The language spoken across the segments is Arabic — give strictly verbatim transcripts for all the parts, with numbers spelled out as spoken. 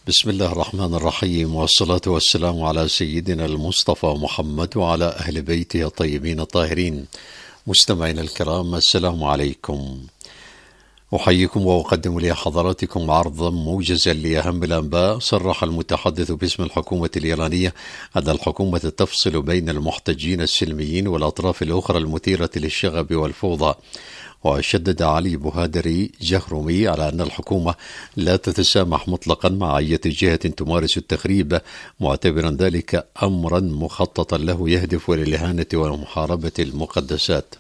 بسم الله الرحمن الرحيم، والصلاة والسلام على سيدنا المصطفى محمد وعلى أهل بيته الطيبين الطاهرين. مستمعينا الكرام، السلام عليكم. أحييكم وأقدم لحضراتكم عرضا موجزا لأهم الأنباء. صرح المتحدث باسم الحكومة الإيرانية أن الحكومة تفصل بين المحتجين السلميين والأطراف الأخرى المثيرة للشغب والفوضى. وشدد علي بهادري جهرمي على أن الحكومة لا تتسامح مطلقا مع أي جهة تمارس التخريب، معتبرا ذلك أمرا مخططا له يهدف للإهانة ومحاربة المقدسات.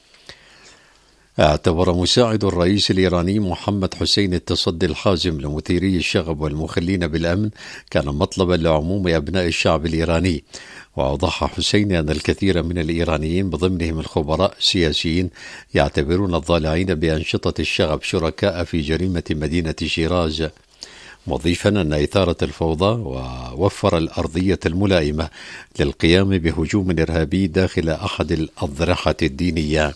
اعتبر مساعد الرئيس الإيراني محمد حسين التصدي الحازم لمثيري الشغب والمخلين بالأمن كان مطلبا لعموم أبناء الشعب الإيراني. وأوضح حسين أن الكثير من الإيرانيين بضمنهم الخبراء السياسيين يعتبرون الضالعين بأنشطة الشغب شركاء في جريمة مدينة شيراز، مضيفا أن إثارة الفوضى ووفر الأرضية الملائمة للقيام بهجوم إرهابي داخل أحد الأضرحة الدينية.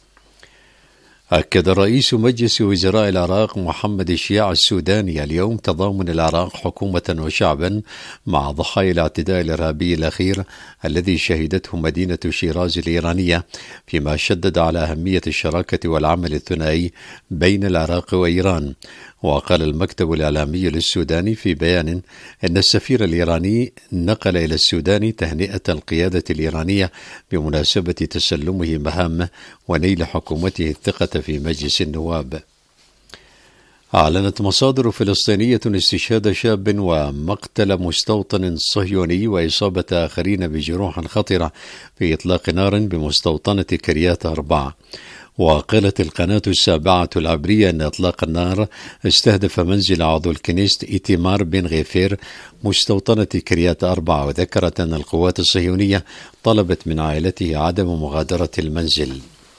أكد رئيس مجلس وزراء العراق محمد الشياع السوداني اليوم تضامن العراق حكومة وشعبا مع ضحايا الاعتداء الإرهابي الأخير الذي شهدته مدينة شيراز الإيرانية، فيما شدد على أهمية الشراكة والعمل الثنائي بين العراق وإيران. وقال المكتب الإعلامي للسوداني في بيان أن السفير الإيراني نقل إلى السودان تهنئة القيادة الإيرانية بمناسبة تسلمه مهامه ونيل حكومته الثقة في مجلس النواب. أعلنت مصادر فلسطينية استشهاد شاب ومقتل مستوطن صهيوني وإصابة آخرين بجروح خطرة في إطلاق نار بمستوطنة كريات أربعة. وقالت القناة السابعة العبرية أن إطلاق النار استهدف منزل عضو الكنيست إيتمار بن غفير مستوطنة كريات أربعة، وذكرت أن القوات الصهيونية طلبت من عائلته عدم مغادرة المنزل.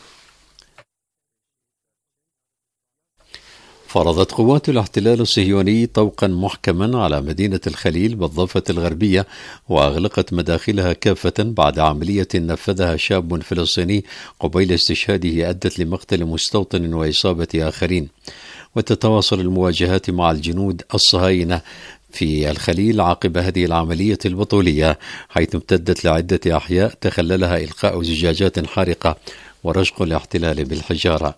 فرضت قوات الاحتلال الصهيوني طوقا محكما على مدينة الخليل بالضفة الغربية، وأغلقت مداخلها كافة بعد عملية نفذها شاب فلسطيني قبيل استشهاده أدت لمقتل مستوطن وإصابة آخرين. وتتواصل المواجهات مع الجنود الصهاينة في الخليل عقب هذه العملية البطولية، حيث امتدت لعدة أحياء تخللها إلقاء زجاجات حارقة ورشق الاحتلال بالحجارة.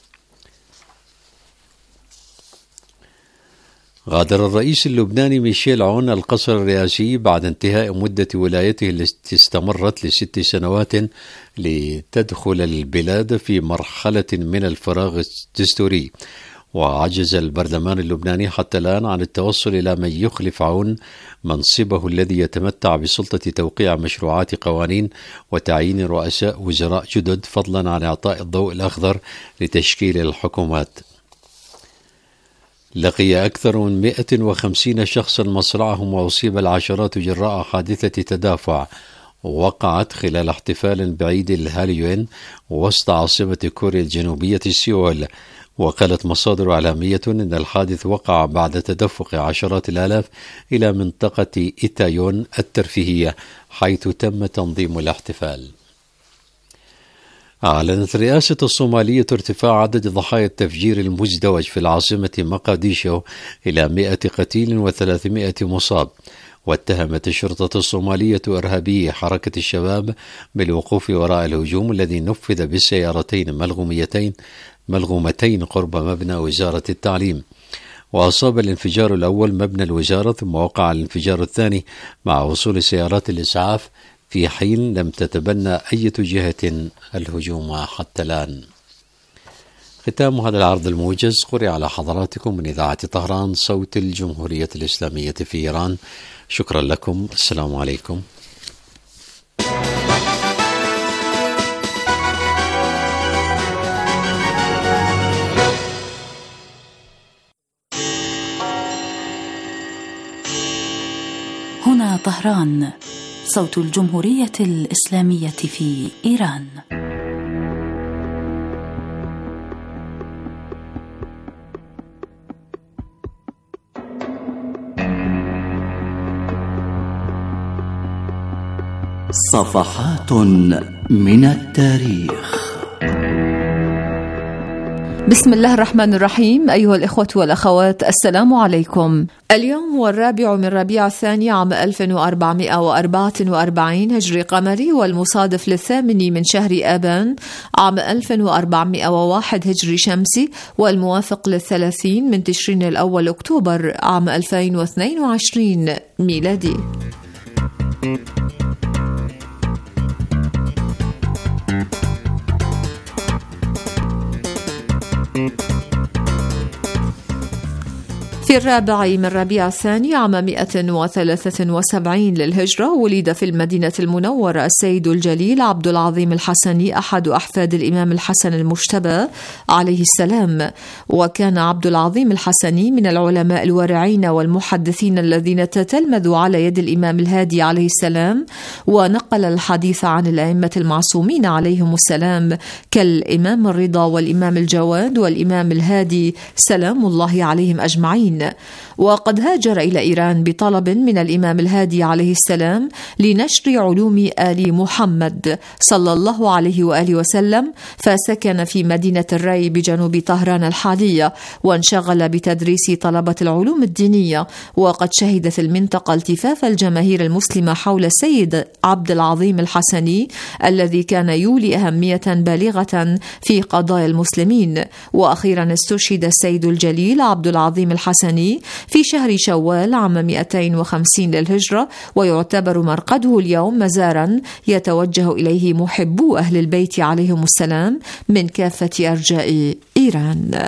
غادر الرئيس اللبناني ميشيل عون القصر الرئاسي بعد انتهاء مدة ولايته التي استمرت لست سنوات لتدخل البلاد في مرحلة من الفراغ الدستوري. وعجز البرلمان اللبناني حتى الآن عن التوصل إلى من يخلف عون منصبه الذي يتمتع بسلطة توقيع مشروعات قوانين وتعيين رؤساء وزراء جدد، فضلا عن إعطاء الضوء الأخضر لتشكيل الحكومات. لقي أكثر من مئة وخمسين شخصا مصرعهم وأصيب العشرات جراء حادثة تدافع وقعت خلال احتفال بعيد الهاليوين وسط عاصمة كوريا الجنوبية سيول. وقالت مصادر إعلامية أن الحادث وقع بعد تدفق عشرات الآلاف إلى منطقة إيتايون الترفيهية حيث تم تنظيم الاحتفال. أعلنت الرئاسة الصومالية ارتفاع عدد ضحايا التفجير المزدوج في العاصمة مقديشو إلى مئة قتيل وثلاثمئة مصاب. واتهمت الشرطة الصومالية إرهابي حركة الشباب بالوقوف وراء الهجوم الذي نفذ بالسيارتين ملغوميتين ملغومتين قرب مبنى وزارة التعليم. وأصاب الانفجار الأول مبنى الوزارة، ثم وقع الانفجار الثاني مع وصول سيارات الإسعاف في حين لم تتبنى أي جهة الهجوم حتى الآن. ختام هذا العرض الموجز قرئ على حضراتكم من إذاعة طهران صوت الجمهورية الإسلامية في إيران. شكرا لكم. السلام عليكم. هنا طهران صوت الجمهورية الإسلامية في إيران. صفحات من التاريخ. بسم الله الرحمن الرحيم. أيها الإخوة والأخوات، السلام عليكم. اليوم هو الرابع من ربيع الثاني عام ألف وأربعمائة وأربعة وأربعين هجري قمري، والمصادف للثامن من شهر آبان عام ألف وأربعمائة وواحد هجري شمسي، والموافق للثلاثين من تشرين الأول أكتوبر عام ألفين واثنين وعشرين ميلادي. في الرابع من ربيع الثاني عام مئة وثلاثة وسبعين للهجرة ولد في المدينة المنورة السيد الجليل عبد العظيم الحسني، أحد أحفاد الإمام الحسن المجتبى عليه السلام. وكان عبد العظيم الحسني من العلماء الورعين والمحدثين الذين تتلمذوا على يد الإمام الهادي عليه السلام، ونقل الحديث عن الأئمة المعصومين عليهم السلام كالإمام الرضا والإمام الجواد والإمام الهادي سلام الله عليهم أجمعين. وقد هاجر إلى إيران بطلب من الإمام الهادي عليه السلام لنشر علوم آل محمد صلى الله عليه وآله وسلم، فسكن في مدينة الري بجنوب طهران الحالية، وانشغل بتدريس طلبة العلوم الدينية. وقد شهدت المنطقة التفاف الجماهير المسلمة حول السيد عبد العظيم الحسني الذي كان يولي أهمية بالغة في قضايا المسلمين. وأخيرا استشهد السيد الجليل عبد العظيم الحسني في شهر شوال عام مئتين وخمسين للهجرة، ويعتبر مرقده اليوم مزارا يتوجه إليه محبو أهل البيت عليهم السلام من كافة أرجاء إيران.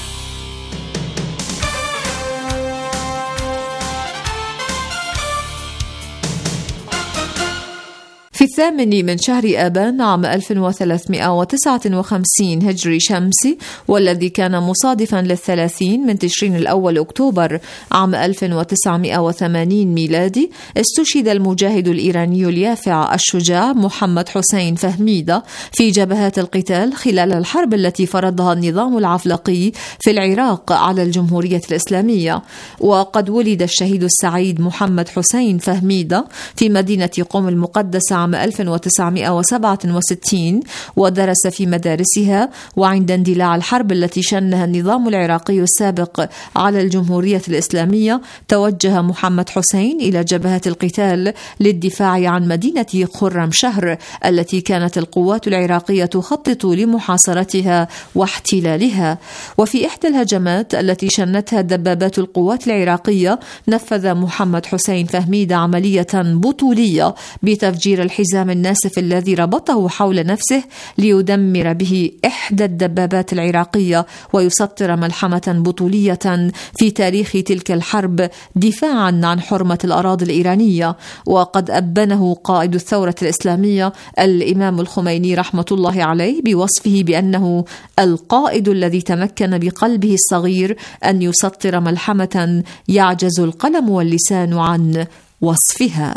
في الثامن من شهر آبان عام ألف وثلاثمائة وتسعة وخمسين هجري شمسي، والذي كان مصادفا للثلاثين من تشرين الأول أكتوبر عام ألف وتسعمائة وثمانين ميلادي، استشهد المجاهد الإيراني اليافع الشجاع محمد حسين فهميدة في جبهات القتال خلال الحرب التي فرضها النظام العفلقي في العراق على الجمهورية الإسلامية. وقد ولد الشهيد السعيد محمد حسين فهميدة في مدينة قم المقدسة عام ألف وتسعمائة وسبعة وستين، ودرس في مدارسها. وعند اندلاع الحرب التي شنها النظام العراقي السابق على الجمهورية الإسلامية، توجه محمد حسين إلى جبهة القتال للدفاع عن مدينة خرم شهر التي كانت القوات العراقية تخطط لمحاصرتها واحتلالها. وفي إحدى الهجمات التي شنتها دبابات القوات العراقية، نفذ محمد حسين فهميدة عملية بطولية بتفجير الحزام الناسف الذي ربطه حول نفسه ليدمر به إحدى الدبابات العراقية، ويسطر ملحمة بطولية في تاريخ تلك الحرب دفاعا عن حرمة الأراضي الإيرانية. وقد أبنه قائد الثورة الإسلامية الإمام الخميني رحمة الله عليه بوصفه بأنه القائد الذي تمكن بقلبه الصغير أن يسطر ملحمة يعجز القلم واللسان عن وصفها.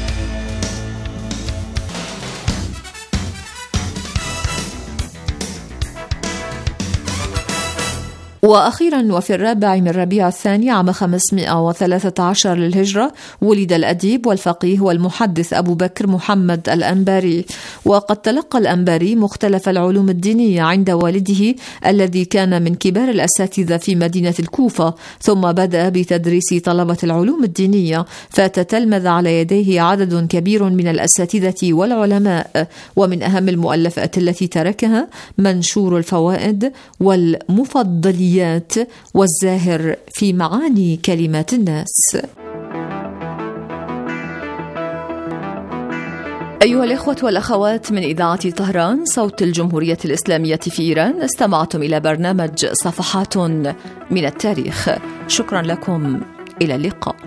وأخيرا وفي الرابع من ربيع الثاني عام خمسمائة وثلاثة عشر للهجرة ولد الأديب والفقيه والمحدث أبو بكر محمد الأنباري. وقد تلقى الأنباري مختلف العلوم الدينية عند والده الذي كان من كبار الأساتذة في مدينة الكوفة، ثم بدأ بتدريس طلبة العلوم الدينية، فتتلمذ على يديه عدد كبير من الأساتذة والعلماء. ومن أهم المؤلفات التي تركها منشور الفوائد والمفضليات والزاهر في معاني كلمات الناس. أيها الإخوة والأخوات، من إذاعة طهران صوت الجمهورية الإسلامية في إيران، استمعتم إلى برنامج صفحات من التاريخ. شكرا لكم، إلى اللقاء.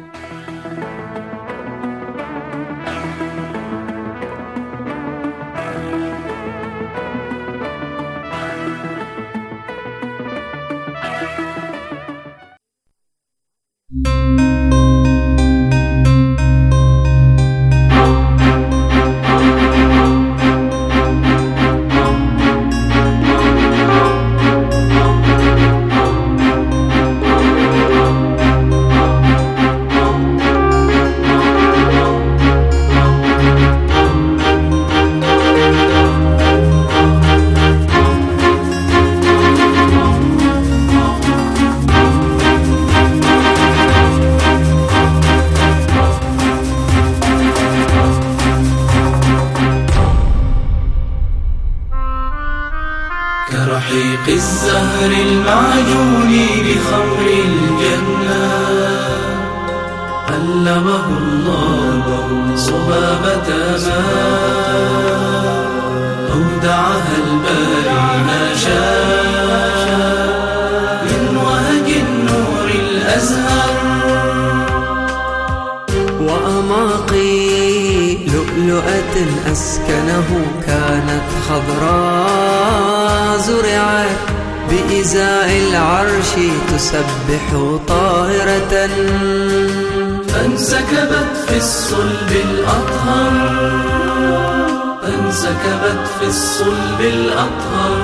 البحر المعجون بخمر الجنة علمه الله صبابة ماء أودعها الباري ما شاء من وهج النور الأزهر. وأماقي لؤلؤة أسكنه كانت خضراء زرعت بإزاء العرش تسبح طاهرة فانسكبت في الصلب الأطهر فانسكبت في الصلب الأطهر.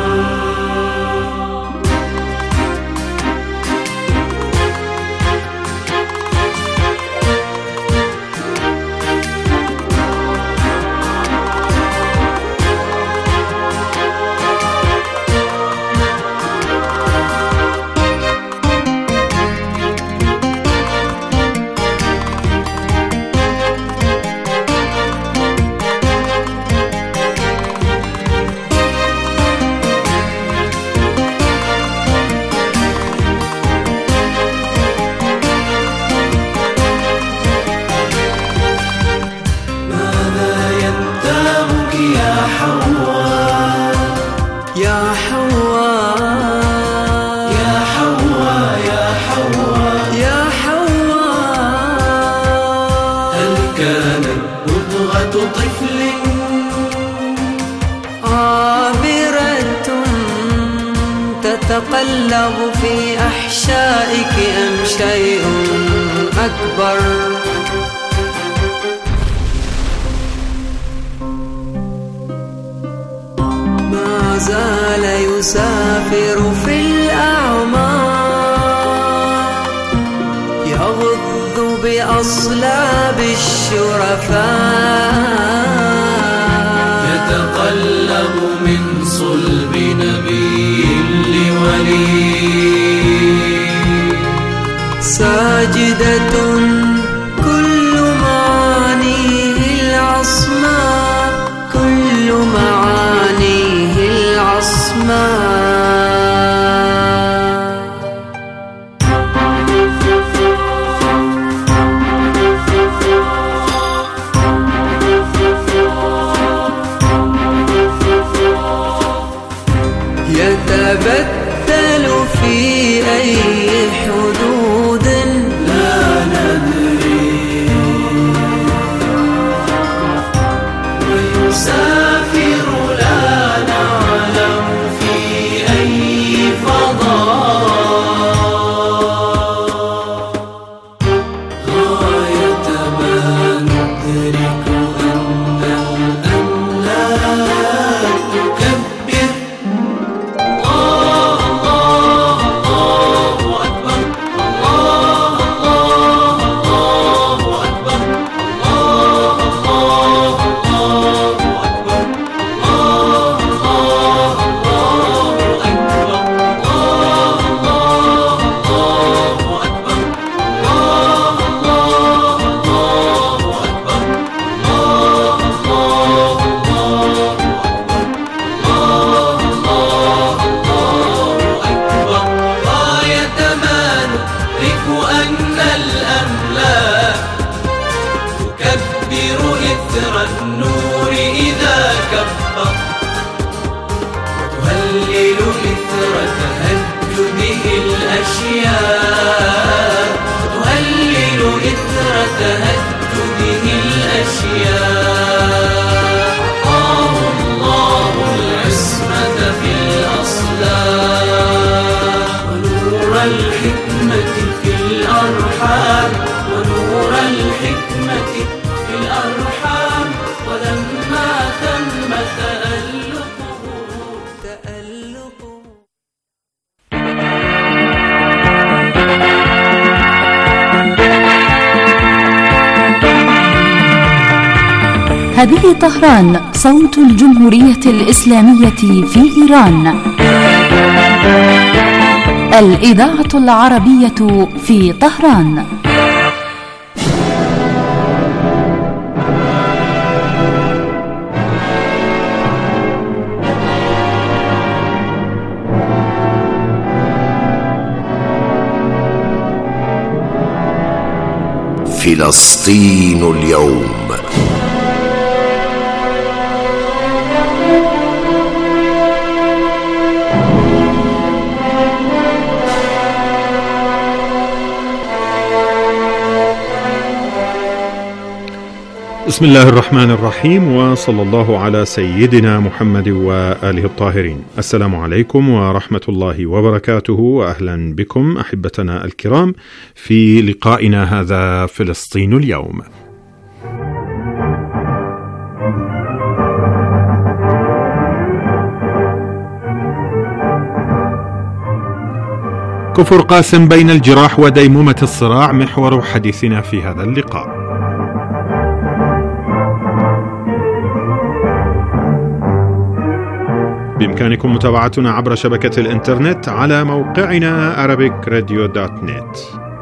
تتقلب في أحشائك أم شيء أكبر؟ ما زال يسافر في الأعماق يغض بأصلاب الشرفاء يتقلب من صلب نبي لولي ساجدة كل معانيه العصماء كل معانيه العصماء. يتبدل في أي حدود لا ندري ويسافر لا نعلم في أي فضاء غاية ما ندرك أن الأملاك تكبر النور إذا كبر وتهلل إثر تهجده الأشياء وتهلل إثر تهجده الأشياء. أعطاه الله العصمة في الأصلاب ونور الحكمة في الأرحام ونور الحكمة في الأرحام. ولما تم تألقه تألقه هذه طهران صوت الجمهورية الإسلامية في إيران. الإذاعة العربية في طهران. فلسطين اليوم. بسم الله الرحمن الرحيم، وصلى الله على سيدنا محمد وآله الطاهرين. السلام عليكم ورحمة الله وبركاته، وأهلا بكم أحبتنا الكرام في لقائنا هذا فلسطين اليوم. كفر قاسم بين الجراح وديمومة الصراع محور حديثنا في هذا اللقاء. بإمكانكم متابعتنا عبر شبكة الإنترنت على موقعنا arabic radio dot net.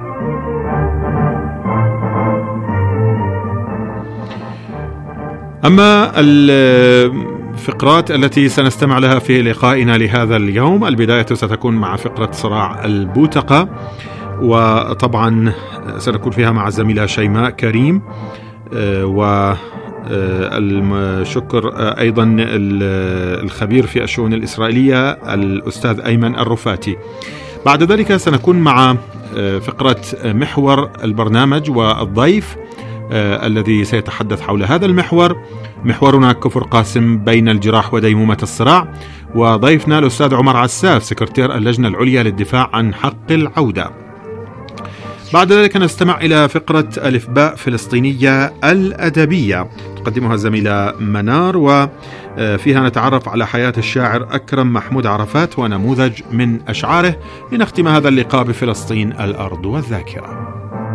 أما الفقرات التي سنستمع لها في لقائنا لهذا اليوم، البداية ستكون مع فقرة صراع البوتقة، وطبعا سنكون فيها مع الزميلة شيماء كريم، و الشكر أيضا الخبير في الشؤون الإسرائيلية الأستاذ أيمن الرفاتي. بعد ذلك سنكون مع فقرة محور البرنامج والضيف الذي سيتحدث حول هذا المحور. محورنا كفر قاسم بين الجراح وديمومة الصراع، وضيفنا الأستاذ عمر عساف سكرتير اللجنة العليا للدفاع عن حق العودة. بعد ذلك نستمع إلى فقرة ألف باء فلسطينية الأدبية تقدمها الزميلة منار، وفيها نتعرف على حياة الشاعر أكرم محمود عرفات ونموذج من أشعاره، لنختم هذا اللقاء بفلسطين الأرض والذاكرة.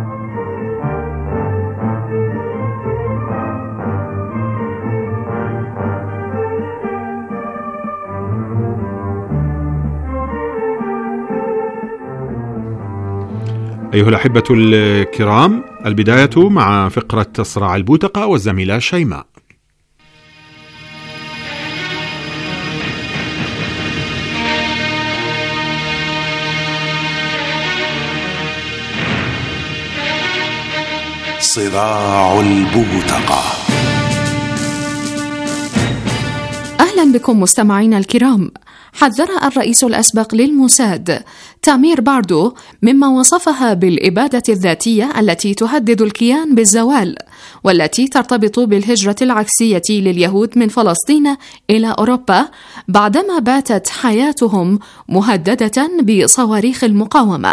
أيها الأحبة الكرام، البداية مع فقرة صراع البوتقة والزميلة شيماء. صراع البوتقة. أهلا بكم مستمعينا الكرام. حذر الرئيس الأسبق للموساد تامير باردو مما وصفها بالإبادة الذاتية التي تهدد الكيان بالزوال، والتي ترتبط بالهجرة العكسية لليهود من فلسطين إلى أوروبا بعدما باتت حياتهم مهددة بصواريخ المقاومة،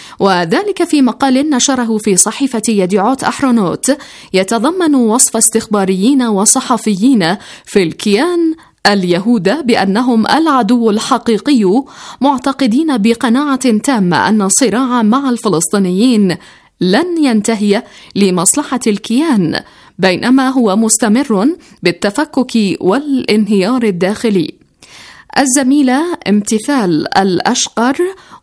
وذلك في مقال نشره في صحيفة يديعوت أحرونوت يتضمن وصف استخباريين وصحفيين في الكيان اليهود بأنهم العدو الحقيقي، معتقدين بقناعة تامة أن الصراع مع الفلسطينيين لن ينتهي لمصلحة الكيان، بينما هو مستمر بالتفكك والانهيار الداخلي. الزميلة امتثال الأشقر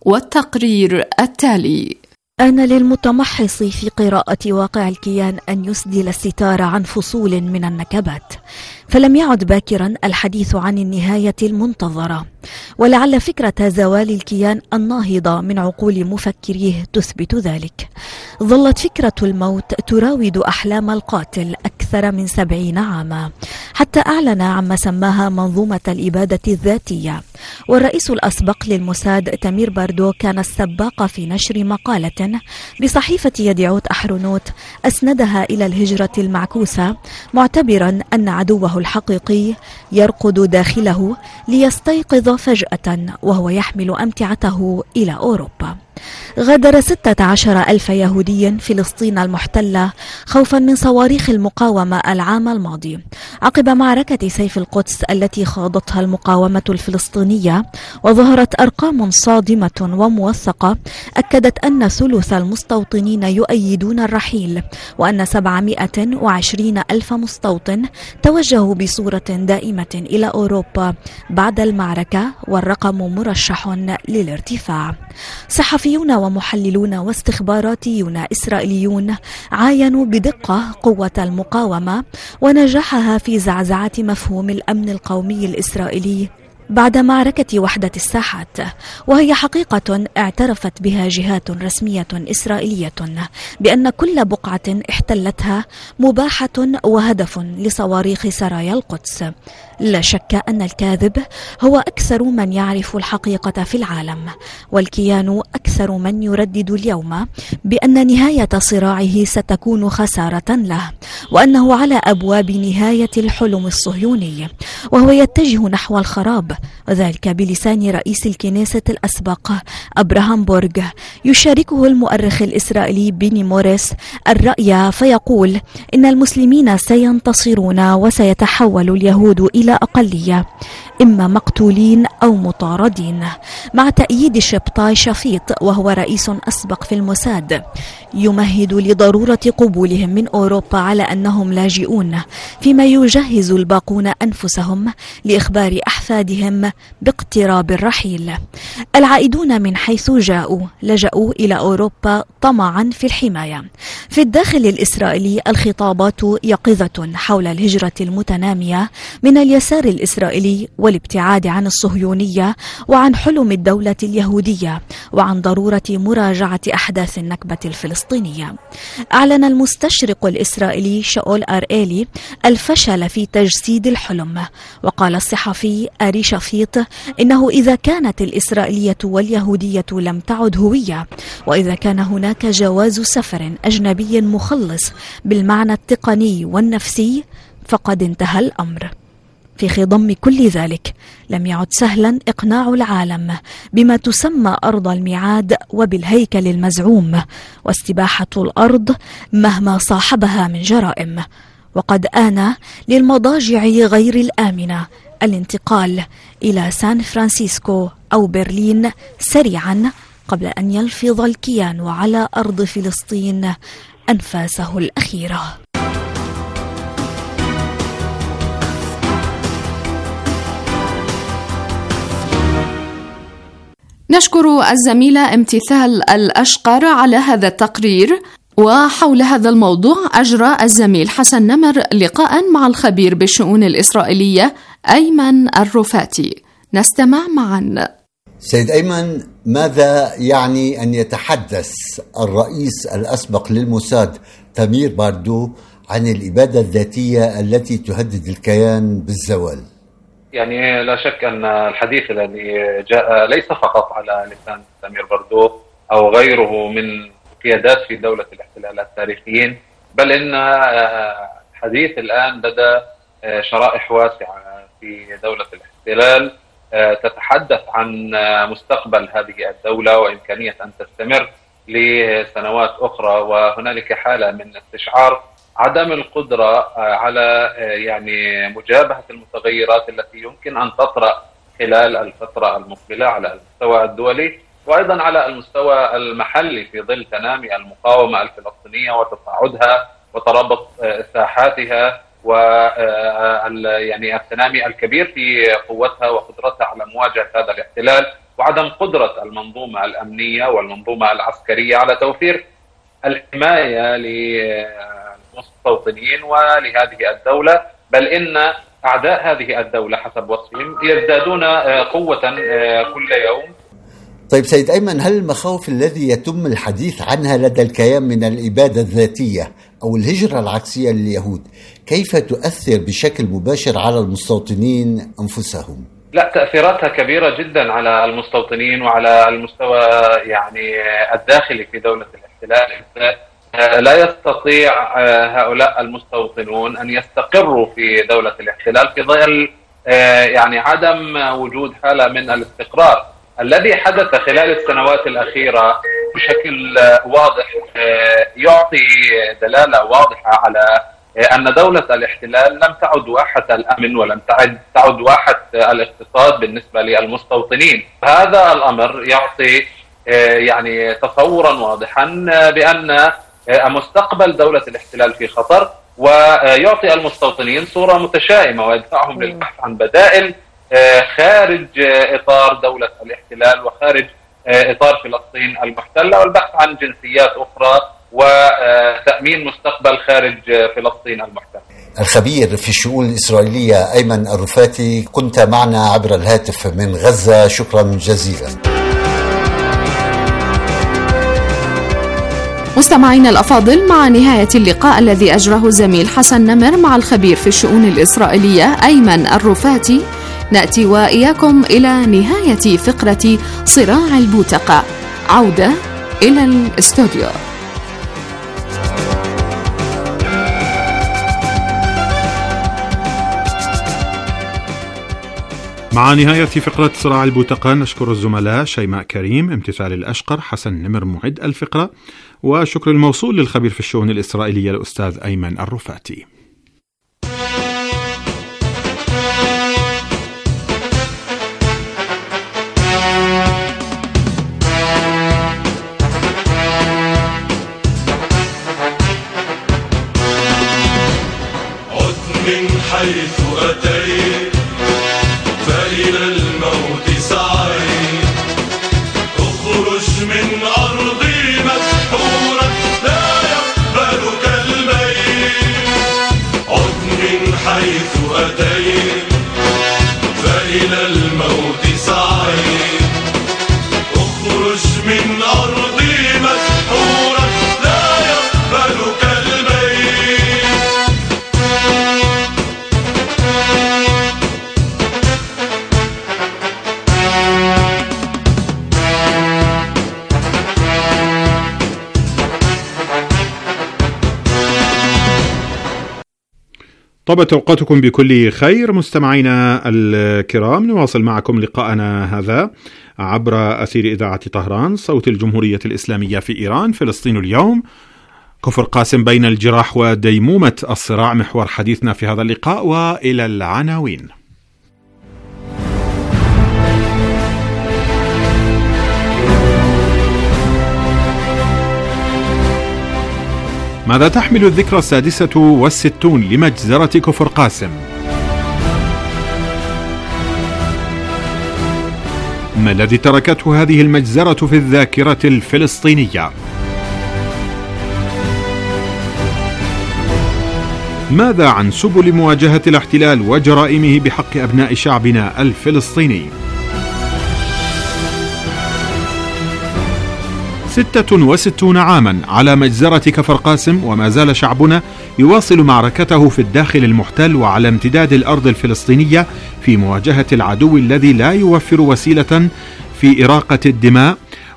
والتقرير التالي. آن للمتمحص في قراءة واقع الكيان أن يسدل الستار عن فصول من النكبات، فلم يعد باكرا الحديث عن النهاية المنتظرة، ولعل فكرة زوال الكيان الناهضة من عقول مفكريه تثبت ذلك. ظلت فكرة الموت تراود أحلام القاتل أكثر من سبعين عاما، حتى أعلن عما سماها منظومة الإبادة الذاتية. والرئيس الأسبق للموساد تامير باردو كان السباق في نشر مقالة بصحيفة يديعوت أحرونوت أسندها إلى الهجرة المعكوسة، معتبرا أن عدوه الحقيقي يرقد داخله ليستيقظ فجأة وهو يحمل أمتعته إلى أوروبا. غادر ستة عشر ألف يهودي فلسطين المحتلة خوفا من صواريخ المقاومة العام الماضي، عقب معركة سيف القدس التي خاضتها المقاومة الفلسطينية، وظهرت أرقام صادمة وموثقة أكدت أن ثلث المستوطنين يؤيدون الرحيل، وأن سبعمائة وعشرين ألف مستوطن توجهوا بصورة دائمة إلى أوروبا بعد المعركة، والرقم مرشح للارتفاع. صحفيون ومحللون واستخباراتيون إسرائيليون عاينوا بدقة قوة المقاومة ونجاحها في زعزعة مفهوم الأمن القومي الإسرائيلي بعد معركة وحدة الساحات، وهي حقيقة اعترفت بها جهات رسمية إسرائيلية بأن كل بقعة احتلتها مباحة وهدف لصواريخ سرايا القدس. لا شك أن الكاذب هو أكثر من يعرف الحقيقة في العالم، والكيان أكثر من يردد اليوم بأن نهاية صراعه ستكون خسارة له، وأنه على أبواب نهاية الحلم الصهيوني، وهو يتجه نحو الخراب، وذلك بلسان رئيس الكنيسة الأسبق أبراهام بورغ. يشاركه المؤرخ الإسرائيلي بيني موريس الرأي فيقول إن المسلمين سينتصرون وسيتحول اليهود إلى أقلية، إما مقتولين أو مطاردين، مع تأييد شبطاي شفيط وهو رئيس أسبق في الموساد يمهد لضرورة قبولهم من أوروبا على أنهم لاجئون، فيما يجهز الباقون أنفسهم لإخبار أحفادهم باقتراب الرحيل. العائدون من حيث جاءوا لجأوا إلى أوروبا طمعا في الحماية. في الداخل الإسرائيلي الخطابات يقظة حول الهجرة المتنامية من اليسار الإسرائيلي والابتعاد عن الصهيونية وعن حلم الدولة اليهودية وعن ضرورة مراجعة أحداث النكبة الفلسطينية. أعلن المستشرق الإسرائيلي شاول أريلي الفشل في تجسيد الحلم، وقال الصحفي آري شفيط إنه إذا كانت الإسرائيلية واليهودية لم تعد هوية، وإذا كان هناك جواز سفر أجنبي مخلص بالمعنى التقني والنفسي فقد انتهى الأمر. في خضم كل ذلك لم يعد سهلا إقناع العالم بما تسمى أرض الميعاد وبالهيكل المزعوم واستباحة الأرض مهما صاحبها من جرائم، وقد آن للمضاجع غير الآمنة الانتقال إلى سان فرانسيسكو أو برلين سريعا قبل أن يلفظ الكيان على أرض فلسطين أنفاسه الأخيرة. نشكر الزميلة امتثال الأشقر على هذا التقرير. وحول هذا الموضوع أجرى الزميل حسن نمر لقاء مع الخبير بالشؤون الإسرائيلية أيمن الرفاتي. نستمع معا. سيد أيمن، ماذا يعني أن يتحدث الرئيس الأسبق للموساد تامير باردو عن الإبادة الذاتية التي تهدد الكيان بالزوال؟ يعني لا شك أن الحديث الذي جاء ليس فقط على لسان تامير باردو أو غيره من قيادات في دولة الاحتلال التاريخيين، بل إن الحديث الآن لدى شرائح واسعة في دولة الاحتلال تتحدث عن مستقبل هذه الدولة وإمكانية أن تستمر لسنوات أخرى. وهنالك حالة من استشعار عدم القدرة على يعني مجابهة المتغيرات التي يمكن أن تطرأ خلال الفترة المقبلة على المستوى الدولي وأيضا على المستوى المحلي في ظل تنامي المقاومة الفلسطينية وتصاعدها وترابط ساحاتها و يعني التنامي الكبير في قوتها وقدرتها على مواجهة هذا الاحتلال، وعدم قدرة المنظومة الأمنية والمنظومة العسكرية على توفير الحماية للمستوطنين ولهذه الدولة، بل إن أعداء هذه الدولة حسب وصفهم يزدادون قوة كل يوم. طيب سيد أيمن، هل المخاوف الذي يتم الحديث عنها لدى الكيان من الإبادة الذاتية أو الهجرة العكسية لليهود كيف تؤثر بشكل مباشر على المستوطنين أنفسهم؟ لا، تأثيراتها كبيرة جدا على المستوطنين وعلى المستوى يعني الداخلي في دولة الاحتلال. لا يستطيع هؤلاء المستوطنون أن يستقروا في دولة الاحتلال في ظل يعني عدم وجود حالة من الاستقرار. الذي حدث خلال السنوات الأخيرة بشكل واضح يعطي دلالة واضحة على أن دولة الاحتلال لم تعد واحة الأمن ولم تعد واحة الاقتصاد بالنسبة للمستوطنين. هذا الأمر يعطي يعني تصورا واضحا بأن مستقبل دولة الاحتلال في خطر، ويعطي المستوطنين صورة متشائمة ويدفعهم للبحث عن بدائل خارج إطار دولة الاحتلال وخارج إطار فلسطين المحتلة، والبحث عن جنسيات أخرى وتأمين مستقبل خارج فلسطين المحتلة. الخبير في الشؤون الإسرائيلية أيمن الرفاتي، كنت معنا عبر الهاتف من غزة، شكرا جزيلا. مستمعينا الأفاضل، مع نهاية اللقاء الذي أجره زميل حسن نمر مع الخبير في الشؤون الإسرائيلية أيمن الرفاتي، نأتي وإياكم إلى نهاية فقرة صراع البوتقة. عودة إلى الاستوديو. مع نهاية فقرة صراع البوتقة نشكر الزملاء شيماء كريم، امتثال الأشقر، حسن نمر معد الفقرة، وشكر الموصول للخبير في الشؤون الإسرائيلية الأستاذ أيمن الرفاتي. عد من حيث أتيت فإلى الموت سعيت، اخرج من أرضي مسحورا لا يقبلك الميت. عد من حيث أتيت فإلى الموت سعيت، اخرج من أرضي مسحورا لا يقبلك الميت. طابت أوقاتكم بكل خير مستمعينا الكرام، نواصل معكم لقاءنا هذا عبر أثير إذاعة طهران صوت الجمهورية الإسلامية في إيران. فلسطين اليوم، كفر قاسم بين الجراح وديمومة الصراع محور حديثنا في هذا اللقاء، وإلى العناوين. ماذا تحمل الذكرى السادسة والستون لمجزرة كفر قاسم؟ ما الذي تركته هذه المجزرة في الذاكرة الفلسطينية؟ ماذا عن سبل مواجهة الاحتلال وجرائمه بحق أبناء شعبنا الفلسطيني؟ ستة وستون عاما على مجزرة كفر قاسم، وما زال شعبنا يواصل معركته في الداخل المحتل وعلى امتداد الأرض الفلسطينية في مواجهة العدو الذي لا يوفر وسيلة في إراقة الدماء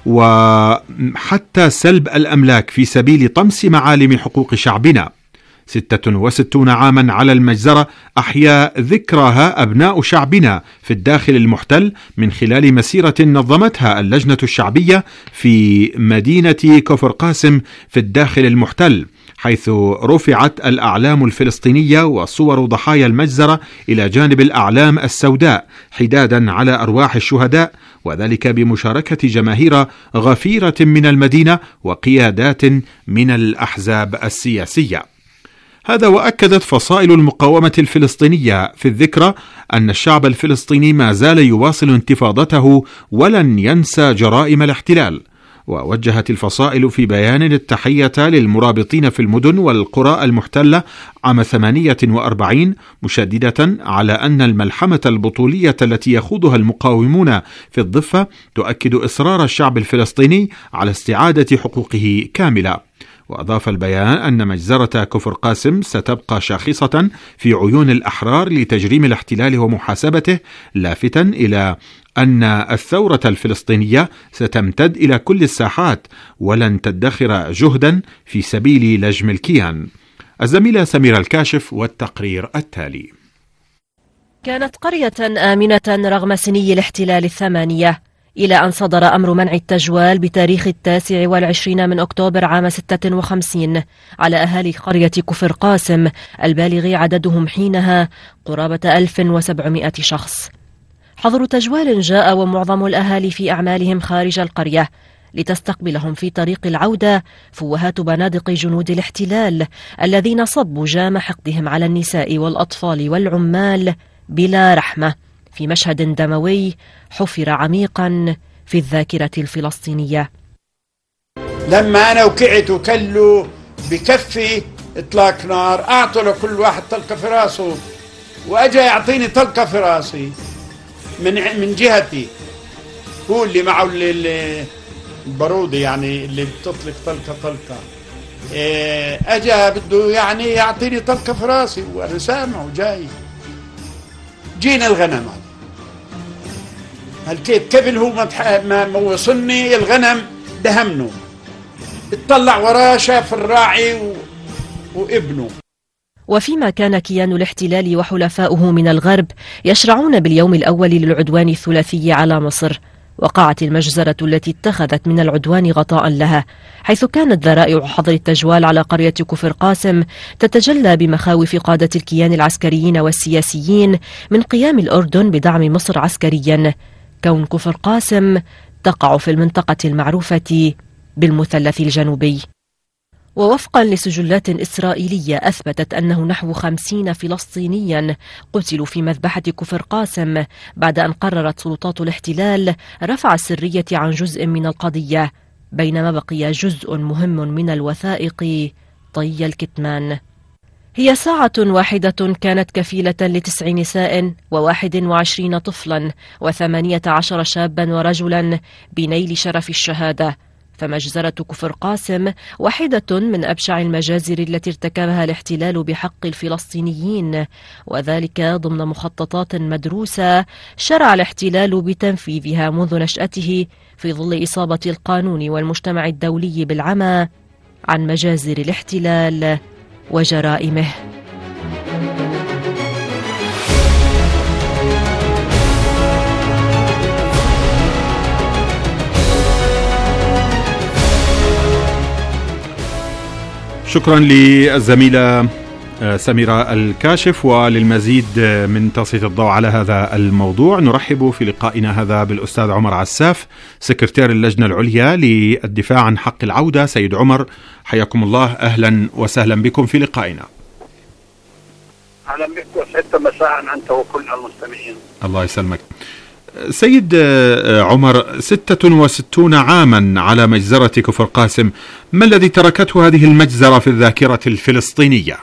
وحتى سلب الأملاك في سبيل طمس معالم حقوق شعبنا. ستة وستون عاما على المجزرة أحيا ذكرها أبناء شعبنا في الداخل المحتل من خلال مسيرة نظمتها اللجنة الشعبية في مدينة كفر قاسم في الداخل المحتل، حيث رفعت الأعلام الفلسطينية وصور ضحايا المجزرة إلى جانب الأعلام السوداء حدادا على أرواح الشهداء، وذلك بمشاركة جماهير غفيرة من المدينة وقيادات من الأحزاب السياسية. هذا وأكدت فصائل المقاومة الفلسطينية في الذكرى أن الشعب الفلسطيني ما زال يواصل انتفاضته ولن ينسى جرائم الاحتلال. ووجهت الفصائل في بيان التحية للمرابطين في المدن والقرى المحتلة عام ثمانية وأربعين، مشددة على أن الملحمة البطولية التي يخوضها المقاومون في الضفة تؤكد إصرار الشعب الفلسطيني على استعادة حقوقه كاملة. وأضاف البيان أن مجزرة كفر قاسم ستبقى شاخصة في عيون الأحرار لتجريم الاحتلال ومحاسبته، لافتا إلى أن الثورة الفلسطينية ستمتد إلى كل الساحات ولن تدخر جهدا في سبيل لجم الكيان. الزميلة سميرة الكاشف والتقرير التالي. كانت قرية آمنة رغم سني الاحتلال الثمانية، إلى أن صدر أمر منع التجوال بتاريخ التاسع والعشرين من أكتوبر عام ستة وخمسين على أهالي قرية كفر قاسم البالغ عددهم حينها قرابة ألف وسبعمائة شخص. حظر تجوال جاء ومعظم الأهالي في أعمالهم خارج القرية، لتستقبلهم في طريق العودة فوهات بنادق جنود الاحتلال الذين صبوا جام حقدهم على النساء والأطفال والعمال بلا رحمة، في مشهد دموي حفر عميقا في الذاكرة الفلسطينية. لما أنا وقعت وكلوا بكفي اطلاق نار، اعطوا لكل واحد طلقة في راسه، واجا يعطيني طلقة في راسي من من جهتي، هو اللي معه اللي البارودة يعني اللي بتطلق طلقة طلقة، اجا بده يعني يعطيني طلقة في راسي وانا سامع وجاي. جينا الغنم هل كيف قبل هو ما ما وصلني الغنم دهمنه، اطلع وراه شاف الراعي و... وابنه. وفيما كان كيان الاحتلال وحلفاؤه من الغرب يشرعون باليوم الأول للعدوان الثلاثي على مصر، وقعت المجزرة التي اتخذت من العدوان غطاء لها، حيث كانت ذرائع حظر التجوال على قرية كفر قاسم تتجلى بمخاوف قادة الكيان العسكريين والسياسيين من قيام الأردن بدعم مصر عسكريا، كون كفر قاسم تقع في المنطقة المعروفة بالمثلث الجنوبي. ووفقا لسجلات إسرائيلية أثبتت أنه نحو خمسين فلسطينيا قتلوا في مذبحة كفر قاسم بعد أن قررت سلطات الاحتلال رفع السرية عن جزء من القضية، بينما بقي جزء مهم من الوثائق طي الكتمان. هي ساعة واحدة كانت كفيلة لتسع نساء وواحد وعشرين طفلا وثمانية عشر شابا ورجلا بنيل شرف الشهادة، فمجزرة كفر قاسم واحدة من أبشع المجازر التي ارتكبها الاحتلال بحق الفلسطينيين، وذلك ضمن مخططات مدروسة شرع الاحتلال بتنفيذها منذ نشأته في ظل إصابة القانون والمجتمع الدولي بالعمى عن مجازر الاحتلال وجرائمه. شكرا للزميلة سميرة الكاشف. وللمزيد من تسليط الضوء على هذا الموضوع نرحب في لقائنا هذا بالأستاذ عمر عساف، سكرتير اللجنة العليا للدفاع عن حق العودة. سيد عمر حياكم الله، أهلا وسهلا بكم في لقائنا. أهلا بك وسعدت مساء أنت وكل المستمعين. الله يسلمك. سيد عمر، ستة وستون عاما على مجزرة كفر قاسم، ما الذي تركته هذه المجزرة في الذاكرة الفلسطينية؟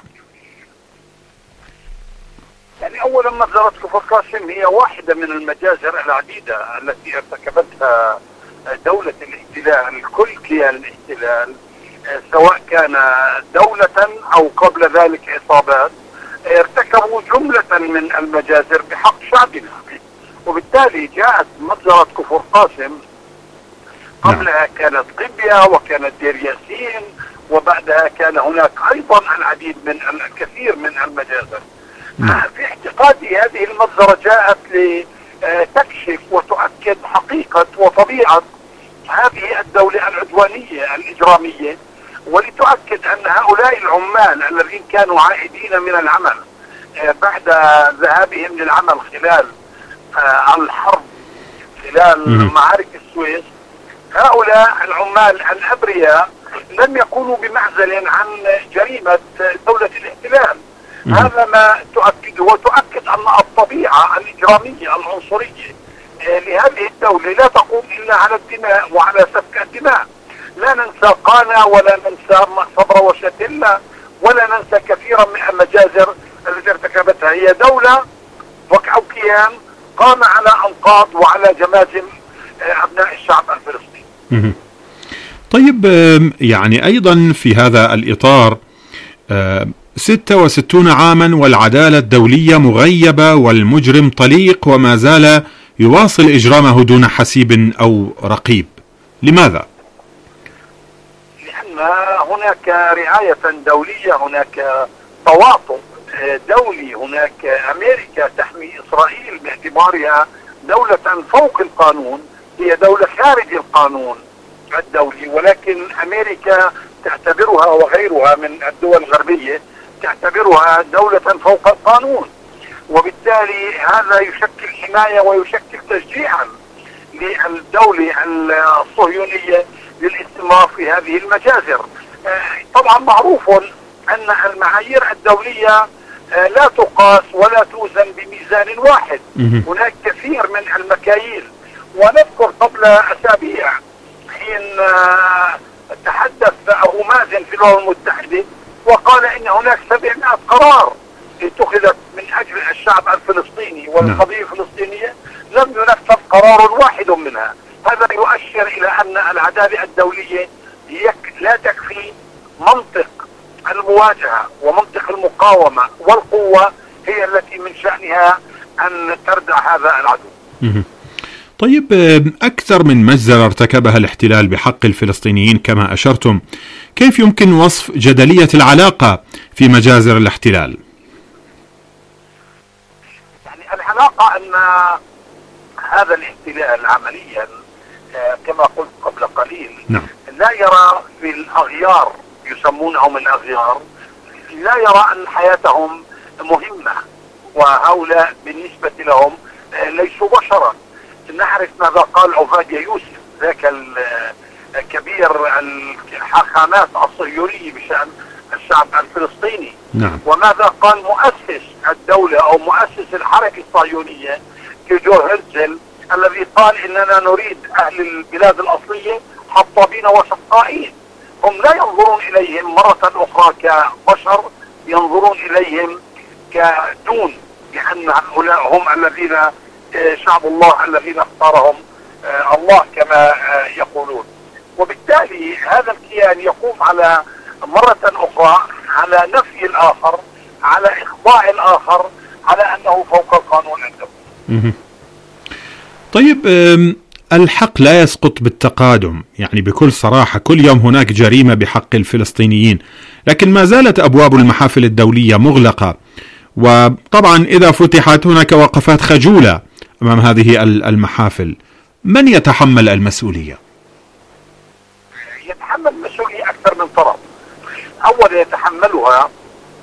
يعني أولا مجزرة كفر قاسم هي واحدة من المجازر العديدة التي ارتكبتها دولة الاحتلال، كل كيان الاحتلال سواء كان دولة أو قبل ذلك عصابات، ارتكبوا جملة من المجازر بحق شعبنا. وبالتالي جاءت مجزرة كفر قاسم، قبلها كانت قبية وكانت دير ياسين، وبعدها كان هناك أيضا العديد من الكثير من المجازر. في اعتقادي هذه المجزرة جاءت لتكشف وتؤكد حقيقة وطبيعة هذه الدولة العدوانية الإجرامية، ولتؤكد أن هؤلاء العمال الذين كانوا عائدين من العمل بعد ذهابهم للعمل خلال الحرب خلال معارك السويس، هؤلاء العمال الأبرياء لم يكونوا بمعزل عن جريمة دولة الاحتلال. م. هذا ما تؤكد وتؤكد أن الطبيعة الإجرامية العنصرية لهذه الدولة لا تقوم إلا على الدماء وعلى سفك الدماء. لا ننسى قانا ولا ننسى صبرا وشتلة ولا ننسى كثيرا من المجازر التي ارتكبتها. هي دولة أو كيان قام على أنقاض وعلى جماجم أبناء الشعب الفلسطيني. طيب، يعني أيضا في هذا الإطار ستة وستون عاما والعدالة الدولية مغيبة والمجرم طليق وما زال يواصل إجرامه دون حسيب أو رقيب، لماذا؟ لأن هناك رعاية دولية، هناك تواطؤ دولي، هناك أمريكا تحمي إسرائيل باعتبارها دولة فوق القانون، هي دولة خارج القانون الدولي، ولكن أمريكا تعتبرها وغيرها من الدول الغربية تعتبرها دولة فوق القانون، وبالتالي هذا يشكل حماية ويشكل تشجيعا للدولة الصهيونية للاستمرار في هذه المجازر. طبعا معروف أن المعايير الدولية لا تقاس ولا توزن بميزان واحد، هناك كثير من المكاييل. ونذكر قبل أسابيع حين تحدث أبو مازن في الأمم المتحدة وقال إن قرار اتخذت من أجل الشعب الفلسطيني والقضية الفلسطينية لم ينفذ قرار واحد منها. هذا يؤشر إلى أن العدالة الدولية لا تكفي. منطق المواجهة ومنطق المقاومة والقوة هي التي من شأنها أن تردع هذا العدو. طيب، أكثر من مجزرة ارتكبها الاحتلال بحق الفلسطينيين كما أشرتم، كيف يمكن وصف جدلية العلاقة في مجازر الاحتلال؟ يعني العلاقة أن هذا الاحتلال عمليا كما قلت قبل قليل نعم. لا يرى في الأغيار، يسمونهم الأغيار، لا يرى أن حياتهم مهمة، وهؤلاء بالنسبة لهم ليسوا بشرا. نعرف ماذا قال عبادية يوسف ذاك الكبير الحاخامات الصهيوني بشأن الشعب الفلسطيني. نعم. وماذا قال مؤسس الدولة أو مؤسس الحركة الصهيونية تيودور هرتزل الذي قال إننا نريد أهل البلاد الأصلية حطابين وشقائين. هم لا ينظرون إليهم مرة أخرى كبشر، ينظرون إليهم كدون، لأن هؤلاء هم الذين شعب الله الذين اختارهم الله كما يقولون. وبالتالي هذا الكيان يقوم على مرة أخرى على نفي الآخر، على إخضاع الآخر، على أنه فوق القانون الدولي. طيب، الحق لا يسقط بالتقادم، يعني بكل صراحة كل يوم هناك جريمة بحق الفلسطينيين، لكن ما زالت أبواب المحافل الدولية مغلقة، وطبعا إذا فتحت هناك وقفات خجولة أمام هذه المحافل. من يتحمل المسؤولية؟ يتحمل المسؤولية أكثر من طرف. أولا يتحملها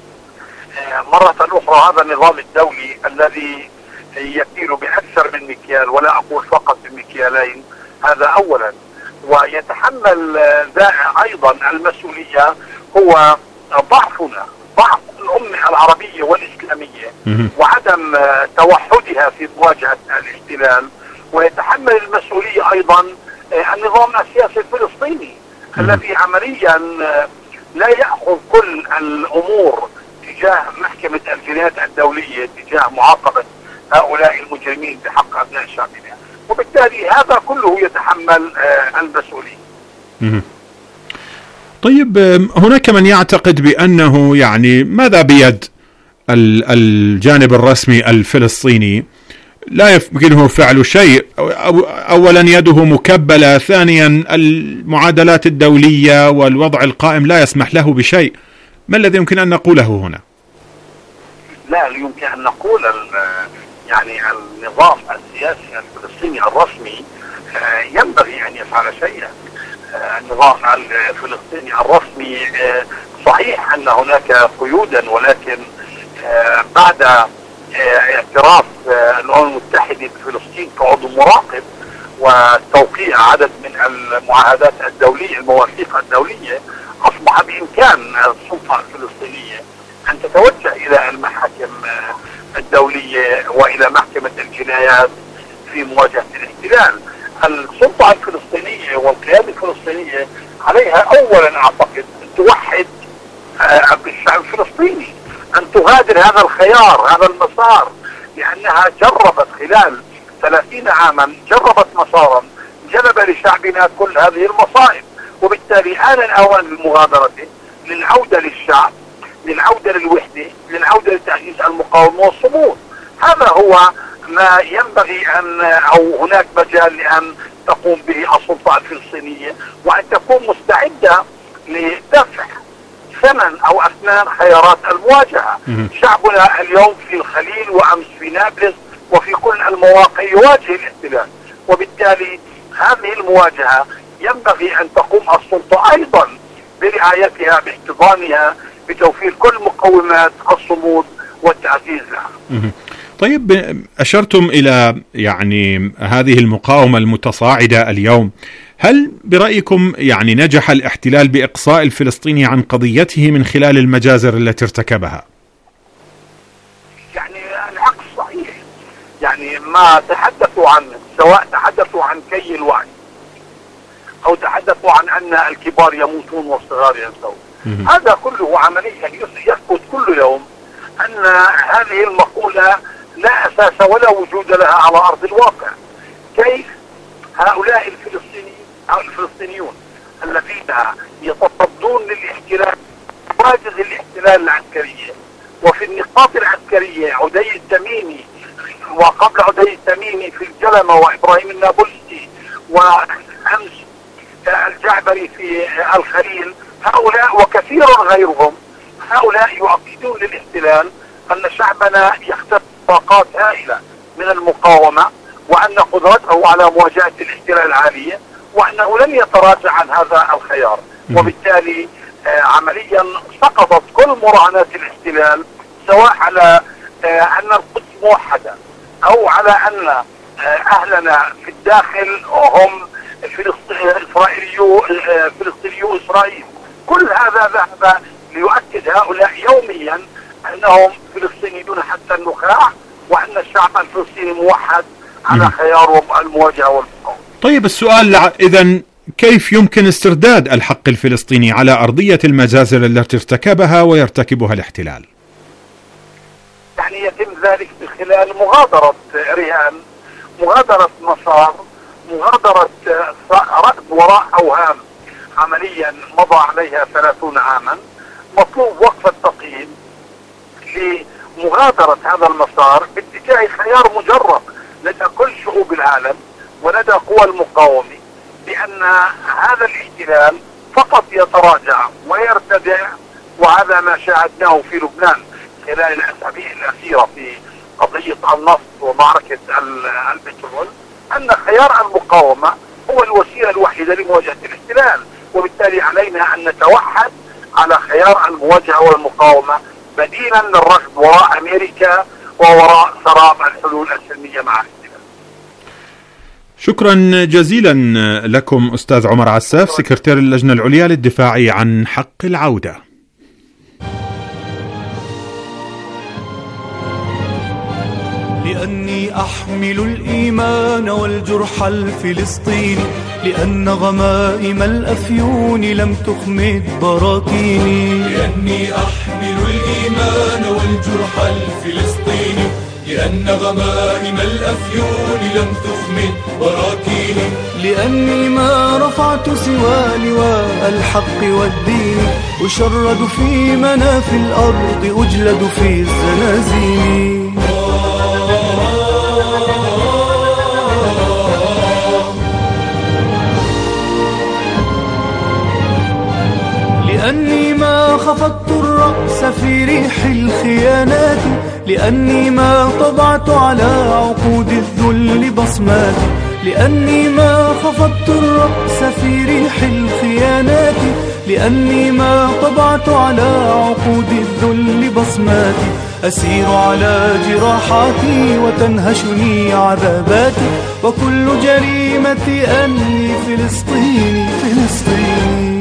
مرة أخرى هذا النظام الدولي الذي يكيل بأكثر من مكيال، ولا أقول فقط بمكيالين، هذا أولا. ويتحمل أيضا المسؤولية هو ضعفنا، ضعف الأمة العربية والإسلامية وعدم توحدها في مواجهة الاحتلال. ويتحمل المسؤولية أيضا النظام السياسي الفلسطيني الذي عمليا لا يأخذ كل الأمور تجاه محكمة الجنايات الدولية تجاه معاقبة هؤلاء المجرمين بحق أبناء شعبنا. وبالتالي هذا كله يتحمل المسؤولية. طيب، هناك من يعتقد بأنه يعني ماذا بيد الجانب الرسمي الفلسطيني؟ لا يمكنه فعل شيء. أولا يده مكبلة، ثانيا المعادلات الدولية والوضع القائم لا يسمح له بشيء. ما الذي يمكن أن نقوله هنا؟ لا يمكن أن نقول يعني النظام السياسي الفلسطيني الرسمي ينبغي أن يفعل شيئا. النظام الفلسطيني الرسمي صحيح أن هناك قيودا، ولكن بعد اعتراف الأمم المتحدة بفلسطين كعضو مراقب وتوقيع عدد من المعاهدات الدولية المواثيق الدولية، أصبح بإمكان السلطة الفلسطينية أن تتوجه إلى المحاكم الدولية وإلى محكمة الجنايات في مواجهة الاحتلال. السلطة الفلسطينية والقيادة الفلسطينية عليها أولا أعتقد أن توحد الشعب الفلسطيني، أن تغادر هذا الخيار، هذا المسار، لأنها جربت خلال ثلاثين عاما، جربت مسارا جلب لشعبنا كل هذه المصائب. وبالتالي آن الأوان للمغادرة، للعودة للشعب، للعودة للوحدة، للعودة لتعزيز المقاومة والصمود. هذا هو ما ينبغي أن أو هناك مجال لأن تقوم به السلطة الفلسطينية، وأن تكون مستعدة لدفع ثمن أو أثمان خيارات المواجهة. شعبنا اليوم في الخليل وأمس في نابلس وفي كل المواقع يواجه الاحتلال، وبالتالي هذه المواجهة ينبغي أن تقوم السلطة أيضا برعايتها، باحتضانها، بتوفير كل مقومات الصمود والتعزيز لها. طيب، أشرتم إلى يعني هذه المقاومة المتصاعدة اليوم. هل برأيكم يعني نجح الاحتلال بإقصاء الفلسطيني عن قضيته من خلال المجازر التي ارتكبها؟ يعني العكس صحيح. يعني ما تحدثوا عنه، سواء تحدثوا عن كي الوعي أو تحدثوا عن أن الكبار يموتون والصغار ينسون، هذا كله عمليا يثبت كل يوم أن هذه المقولة لا أساس ولا وجود لها على أرض الواقع. كيف هؤلاء الفلسطينيين أو الفلسطينيون الذين يتصدون للاحتلال واجز الاحتلال العسكرية، وفي النقاط العسكرية عدي التميمي وقبل عدي التميمي في الجلمة وإبراهيم النابلسي وأمس الجعبري في الخليل، هؤلاء وكثير غيرهم هؤلاء يؤكدون للاحتلال أن شعبنا يختبر طاقات هائلة من المقاومة، وأن قدرته على مواجهة الاحتلال عالية، وأنه لن يتراجع عن هذا الخيار. وبالتالي عمليا سقطت كل مراهنات الاحتلال، سواء على أن القدس موحدة أو على أن أهلنا في الداخل هم إسرائيليو فلسطينيو إسرائيل. كل هذا ذهب ليؤكد هؤلاء يوميا أنهم فلسطينيون حتى النخاع، وأن الشعب الفلسطيني موحد على خيار المواجهة والمقاومة. طيب السؤال إذن كيف يمكن استرداد الحق الفلسطيني على أرضية المجازر التي ارتكبها ويرتكبها الاحتلال؟ يعني يتم ذلك من خلال مغادرة رهان، مغادرة مسار، مغادرة ركض وراء أوهام عمليا مضى عليها ثلاثون عاما. مطلوب وقف التقييم لمغادرة هذا المسار باتجاه خيار مجرد لدى كل شعوب العالم ولدى قوى المقاومة، بأن هذا الاحتلال فقط يتراجع ويرتدع، وهذا ما شاهدناه في لبنان خلال الأسابيع الأخيرة في قضية النفط ومعركة البترول، أن خيار المقاومة هو الوسيلة الوحيدة لمواجهة الاحتلال. وبالتالي علينا أن نتوحد على خيار المواجهة والمقاومة بديلا للركض وراء أمريكا ووراء سراب الحلول السلمية مع الاحتلال. شكرا جزيلا لكم أستاذ عمر عساف، سكرتير اللجنة العليا للدفاع عن حق العودة. لأني أحمل الإيمان والجرح الفلسطيني، لأن غمائم الأفيون لم تخمد براكيني. لأني أحمل الإيمان والجرح الفلسطيني، لأن غمائم الأفيون لم تخمد براكيني. لأني ما رفعت سوى لواء الحق والدين، أشرد في مناف الأرض أجلد في الزنازين. لأني ما خفضت الرأس في ريح الخيانات، لأني ما طبعت على عقود الذل بصماتي. لأني ما خفضت الرأس في ريح الخيانات، لأني ما طبعت على عقود الذل بصماتي. أسير على جراحاتي وتنهشني عذاباتي، وكل جريمتي أني فلسطيني فلسطيني.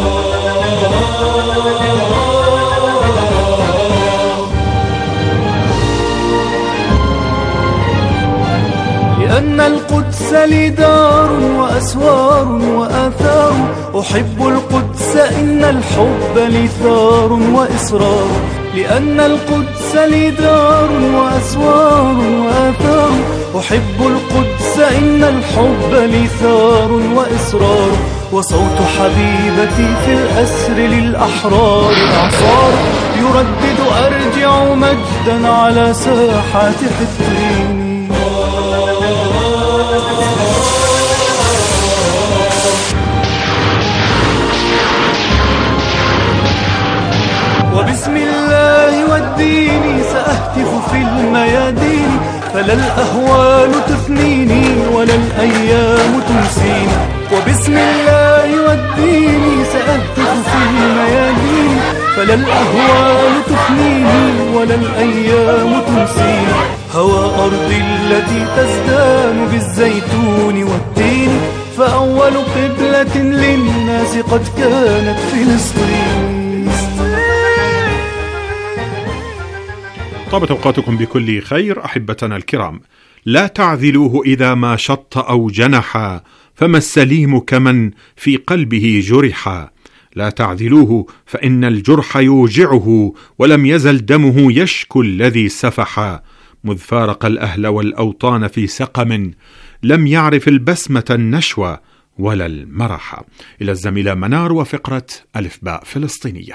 لأن القدس لي دار وأسوار وآثار، أحب القدس إن الحب لي ثار وإصرار. لأن القدس لي دار وأسوار وآثار، أحب القدس إن الحب لي ثار وإصرار. وصوت حبيبتي في الأسر للأحرار إعصار، يردد أرجع مجدا على ساحات حطين. وبسم الله والدين سأهتف في الميادين، فلا الأهوال تثنيني ولا الأيام تنسيني. وبسم الله والدين سأهتف في الميادين، فلا الأهوال تثنيني ولا الأيام تنسيني. هوى أرضي التي تزدان بالزيتون والتين، فأول قبلة للناس قد كانت فلسطين. طابت أوقاتكم بكل خير أحبتنا الكرام. لا تعذلوه إذا ما شط أو جنح، فما السليم كمن في قلبه جرح. لا تعذلوه فإن الجرح يوجعه ولم يزل دمه يشكو الذي سفح، مذ فارق الأهل والأوطان في سقم لم يعرف البسمة النشوى ولا المرح. إلى الزميلة منار وفقرة ألف باء فلسطينية.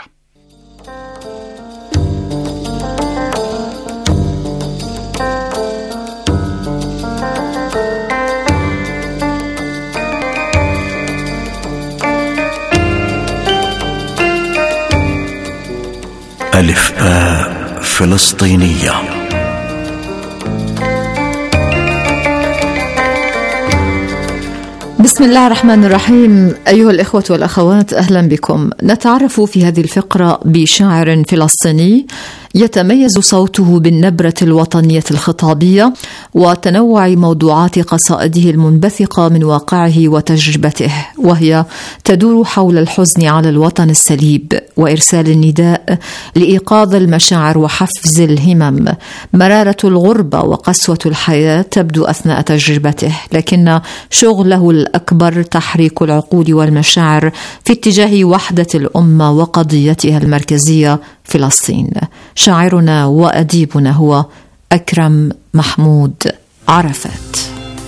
ألف باء فلسطينية. بسم الله الرحمن الرحيم. أيها الإخوة والأخوات، أهلا بكم. نتعرف في هذه الفقرة بشاعر فلسطيني يتميز صوته بالنبرة الوطنية الخطابية وتنوع موضوعات قصائده المنبثقة من واقعه وتجربته، وهي تدور حول الحزن على الوطن السليب وإرسال النداء لإيقاظ المشاعر وحفز الهمم. مرارة الغربة وقسوة الحياة تبدو أثناء تجربته، لكن شغله الأكبر تحريك العقول والمشاعر في اتجاه وحدة الأمة وقضيتها المركزية فلسطين. شاعرنا وأديبنا هو أكرم محمود عرفات.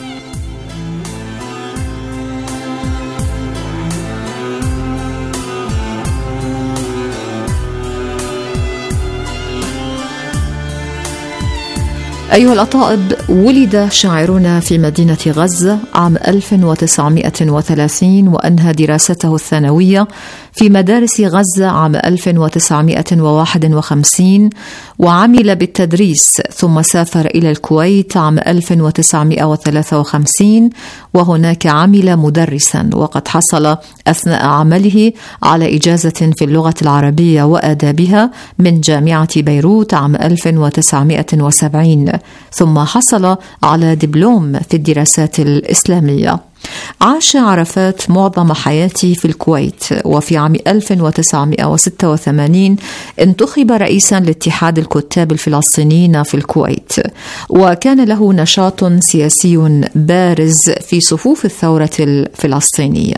أيها الأطائب، ولد شاعرنا في مدينة غزة عام ألف وتسعمائة وثلاثين، وأنهى دراسته الثانوية في مدارس غزة عام ألف وتسعمائة وواحد وخمسين، وعمل بالتدريس، ثم سافر إلى الكويت عام ألف وتسعمائة وثلاثة وخمسين، وهناك عمل مدرسا، وقد حصل أثناء عمله على إجازة في اللغة العربية وآدابها من جامعة بيروت عام ألف وتسعمائة وسبعين، ثم حصل على دبلوم في الدراسات الإسلامية. عاش عرفات معظم حياته في الكويت، وفي عام ألف وتسعمائة وستة وثمانين انتخب رئيسا لاتحاد الكتاب الفلسطينيين في الكويت، وكان له نشاط سياسي بارز في صفوف الثورة الفلسطينية.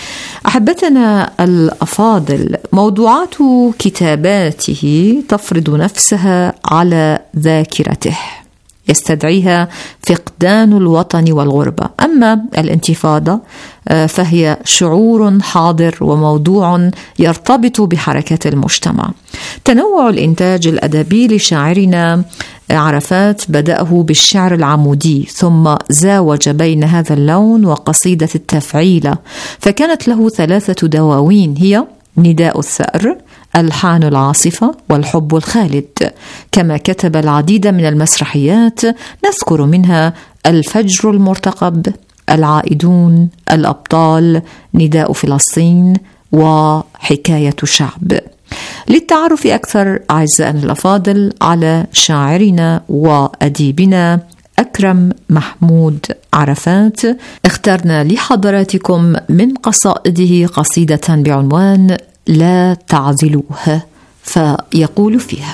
أحبتنا الأفاضل، موضوعات كتاباته تفرض نفسها على ذاكرته، يستدعيها فقدان الوطن والغربة. أما الانتفاضة فهي شعور حاضر وموضوع يرتبط بحركة المجتمع. تنوع الإنتاج الأدبي لشاعرنا عرفات بدأه بالشعر العمودي، ثم زاوج بين هذا اللون وقصيدة التفعيلة، فكانت له ثلاثة دواوين هي نداء الثأر، ألحان العاصفة، والحب الخالد. كما كتب العديد من المسرحيات، نذكر منها الفجر المرتقب، العائدون، الأبطال، نداء فلسطين، وحكاية شعب. للتعرف أكثر أعزائنا الأفاضل على شاعرنا وأديبنا أكرم محمود عرفات، اخترنا لحضراتكم من قصائده قصيدة بعنوان لا تعذلوه، فيقول فيها: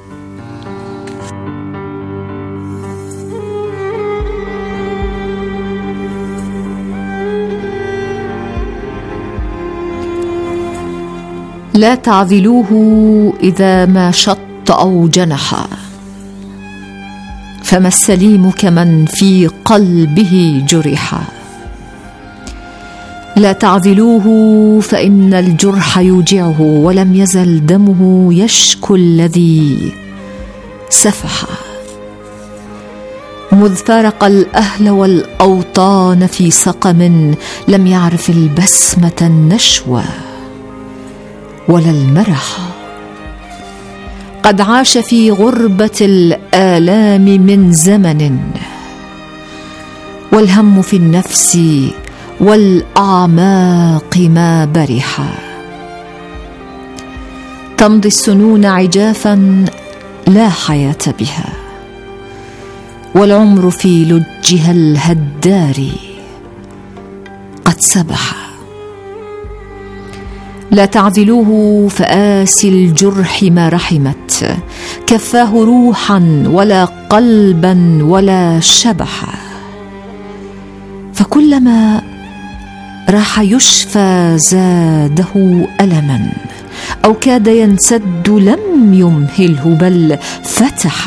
لا تعذلوه إذا ما شط أو جنح، فما السليم كمن في قلبه جرح. لا تعذلوه فإن الجرح يوجعه ولم يزل دمه يشكو الذي سفح، مذ فارق الأهل والأوطان في سقم لم يعرف البسمة النشوى ولا المرح. قد عاش في غربة الآلام من زمن، والهم في النفس والأعماق ما برح. تمضي السنون عجافا لا حياة بها، والعمر في لجها الهدار قد سبح. لا تعذلوه فآسي الجرح ما رحمت، كفاه روحا ولا قلبا ولا شبح. فكلما راح يشفى زاده ألما، أو كاد ينسد لم يمهله بل فتح.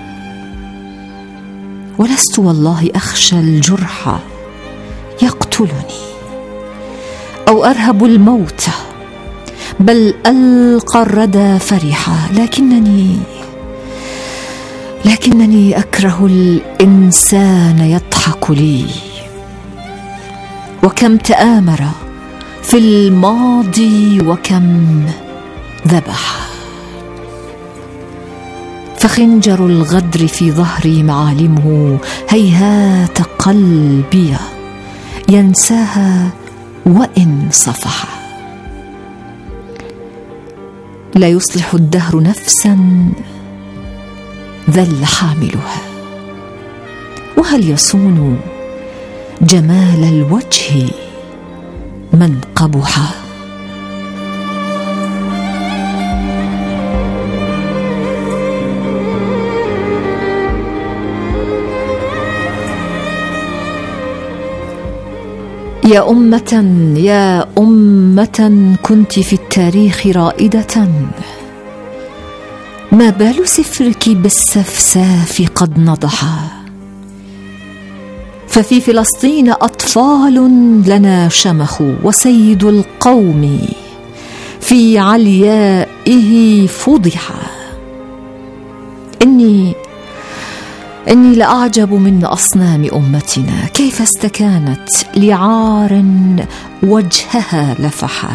ولست والله أخشى الجرح يقتلني أو أرهب الموت، بل ألقى الردى فرحا. لكنني لكنني أكره الإنسان يضحك لي، وكم تآمر في الماضي وكم ذبح. فخنجر الغدر في ظهري معالمه، هيهات قلبي ينساها وإن صفح. لا يصلح الدهر نفسا ذل حاملها، وهل يصون جمال الوجه من قبح. يا أمة يا أمة كنت في التاريخ رائدة، ما بال سفرك بالسفساف قد نضح. ففي فلسطين أطفال لنا شمخوا، وسيد القوم في عليائه فضح. إني إني لأعجب من أصنام أمتنا، كيف استكانت لعار وجهها لفحا.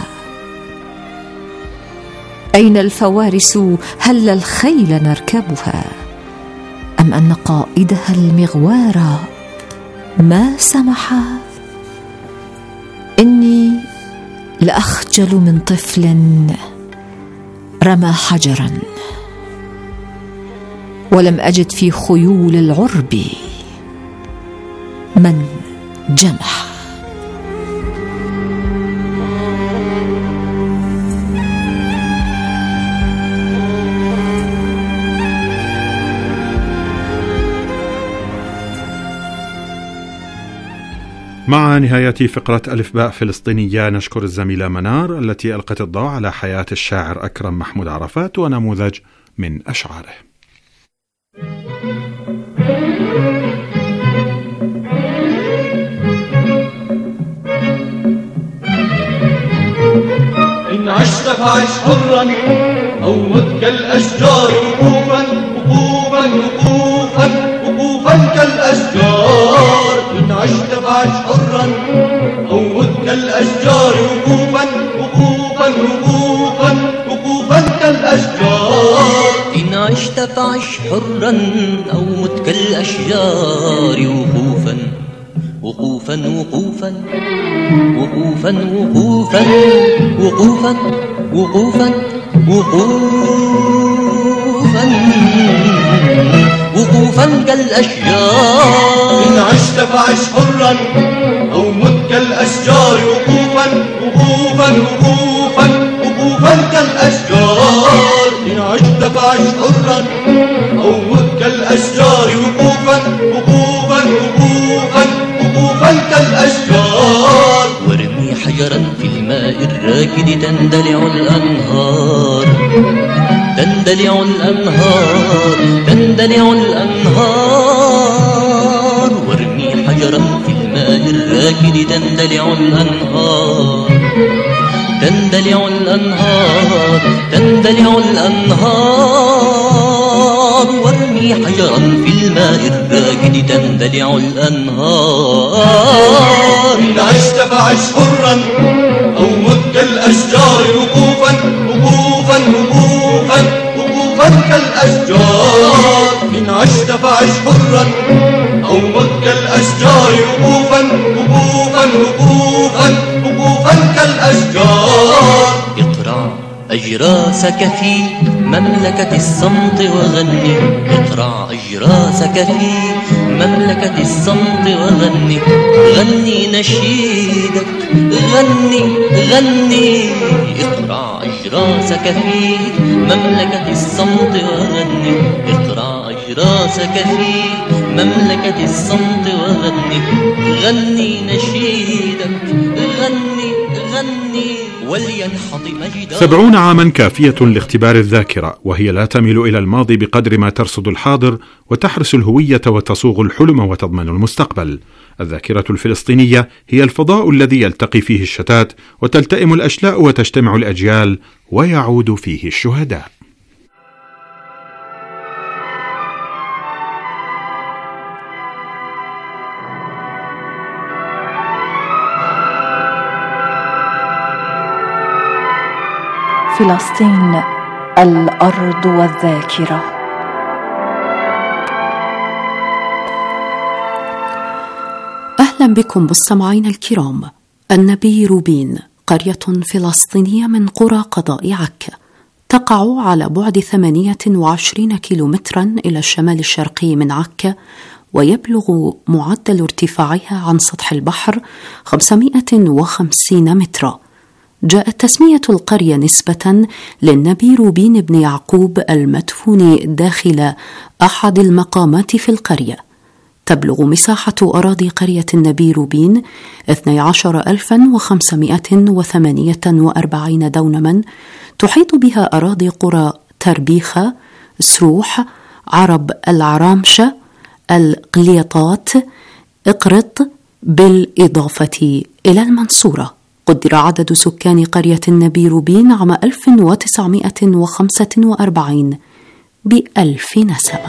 أين الفوارس؟ هل الخيل نركبها؟ أم أن قائدها المغوار ما سمحا؟ إني لأخجل من طفل رمى حجرا، ولم أجد في خيول العرب من جمح. مع نهاية فقرة ألف باء فلسطينية نشكر الزميلة منار التي ألقت الضوء على حياة الشاعر أكرم محمود عرفات ونموذج من أشعاره. إن عشت فعش حرا أو مت كالأشجار، وقوفا وقوفا وقوفا وقوفا كالأشجار. إن عشت فعش حرا أو مت كالأشجار، وقوفا وقوفا وقوفا وقوفا كالأشجار. إن عشت فعش حرا أو مت كالأشجار، وقوفا وقوفا وقوفا وقوفا وقوفا وقوفا وقوفا وقوفا وقوفا كالأشجار. إن عشت فعش حرا أو مت كالأشجار، وقوفا وقوفا وقوفا وقوفا كالأشجار. إن عشت فعش حرا أو مت كالأشجار، وقوفا وقوفا وقوفا وقوفا كالأشجار. وارمي حجرا في الماء الراكد تندلع الأنهار، تندلع الأنهار، تندلع الأنهار. وارمي حجرا في الماء الراكد تندلع الأنهار، تندلع الأنهار، تندلع الأنهار. وارمي حجرا في الماء الراكد تندلع الأنهار. إن عشت فعش حرا أو مت كالأشجار، وقوفا وقوفا وقوفا وقوفا كالأشجار. إن عشت فعش حرا أو مت كالأشجار، وقوفا وقوفا وقوفا وقوفا كالأشجار. اقرع أجراسك في مملكة الصمت وغني، اقرع أجراسك في مملكة الصمت وغني. غني نشيدك، غني غني. اقرع أجراسك في مملكة الصمت وغني، اقرع أجراسك في مملكة الصمت وغني. غني نشيدك، غني ولينحط مجدا. سبعون عاما كافية لاختبار الذاكرة، وهي لا تميل إلى الماضي بقدر ما ترصد الحاضر وتحرس الهوية وتصوغ الحلم وتضمن المستقبل. الذاكرة الفلسطينية هي الفضاء الذي يلتقي فيه الشتات وتلتئم الأشلاء وتجتمع الأجيال ويعود فيه الشهداء. فلسطين، الأرض والذاكرة. أهلا بكم مستمعين الكرام. النبي روبين قرية فلسطينية من قرى قضاء عكا، تقع على بعد ثمانية وعشرين كيلومترا إلى الشمال الشرقي من عكا، ويبلغ معدل ارتفاعها عن سطح البحر خمسمائة وخمسين مترا. جاءت تسمية القرية نسبة للنبي روبين بن يعقوب المدفون داخل أحد المقامات في القرية. تبلغ مساحة أراضي قرية النبي روبين اثني عشر ألفا وخمسمائة وثمانية وأربعين دونما، تحيط بها أراضي قرى تربيخة، سروح، عرب العرامشة، القليطات، إقرط، بالإضافة إلى المنصورة. قدر عدد سكان قرية النبي روبين عام ألف وتسعمائة وخمسة وأربعين بألف نسمة.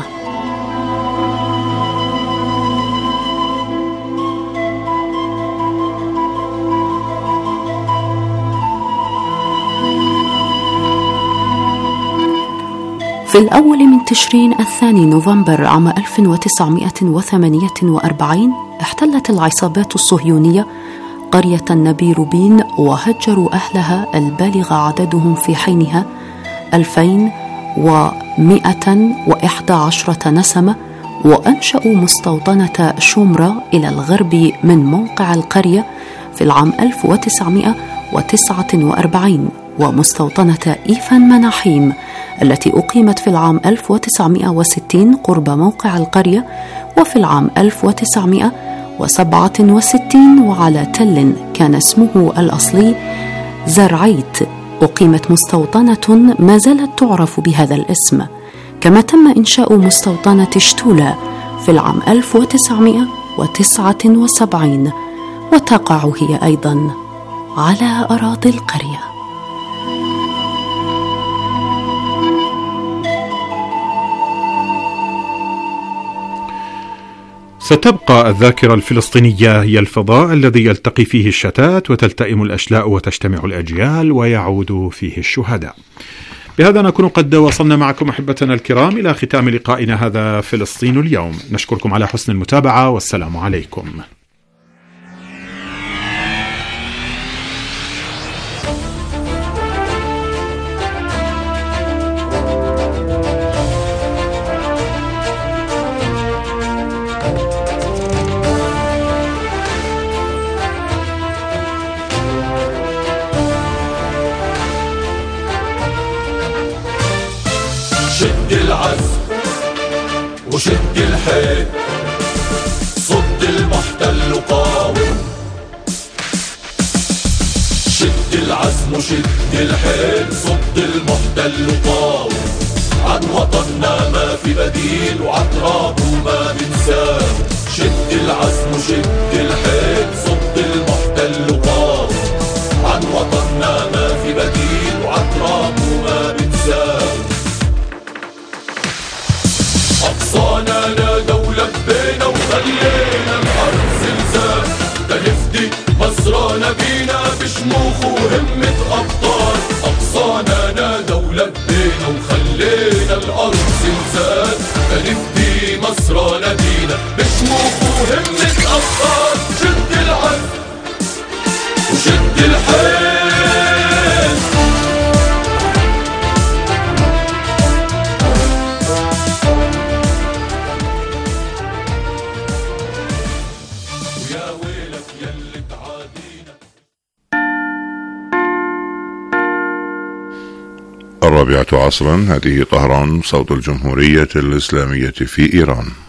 في الأول من تشرين الثاني نوفمبر عام ألف وتسعمائة وثمانية وأربعين احتلت العصابات الصهيونية قرية النبي روبين، وهجروا أهلها البالغ عددهم في حينها ألفين ومائة وإحدى عشرة نسمة، وأنشأوا مستوطنة شومرة إلى الغرب من موقع القرية في العام ألف وتسعمائة وتسعة وأربعين، ومستوطنة إيفان مناحيم التي أقيمت في العام ألف وتسعمائة وستين قرب موقع القرية، وفي العام ألف وتسعمائة وسبعة وستين وعلى تل كان اسمه الأصلي زرعيت أقيمت مستوطنة ما زالت تعرف بهذا الاسم. كما تم إنشاء مستوطنة شتولة في العام ألف وتسعمائة وتسعة وسبعين، وتقع هي أيضا على أراضي القرية. ستبقى الذاكرة الفلسطينية هي الفضاء الذي يلتقي فيه الشتات وتلتئم الأشلاء وتجتمع الأجيال ويعود فيه الشهداء. بهذا نكون قد وصلنا معكم أحبتنا الكرام إلى ختام لقائنا هذا فلسطين اليوم. نشكركم على حسن المتابعة والسلام عليكم. شد العزم وشد الحيل، صد المحتل وقاوم. شد العزم وشد الحيل، صد المحتل وقاوم. عن وطننا ما في بديل وعن ترابه ما بنساه. شد العزم وشد الحيل، صد المحتل وقاوم. عن وطننا ما في بديل وعن ترابه ما بنساه. أقصانا نادوا لبينا وخلينا الأرض زلزال. تنفدي مصرنا بينا بشموخ وهمة أبطال. أقصانا نادوا لبينا وخلينا الأرض زلزال. تنفدي مصرنا بينا بشموخ وهمة أبطال. شد العزم وشد الحيل. الرابعة عصرا، هذه طهران صوت الجمهورية الإسلامية في إيران.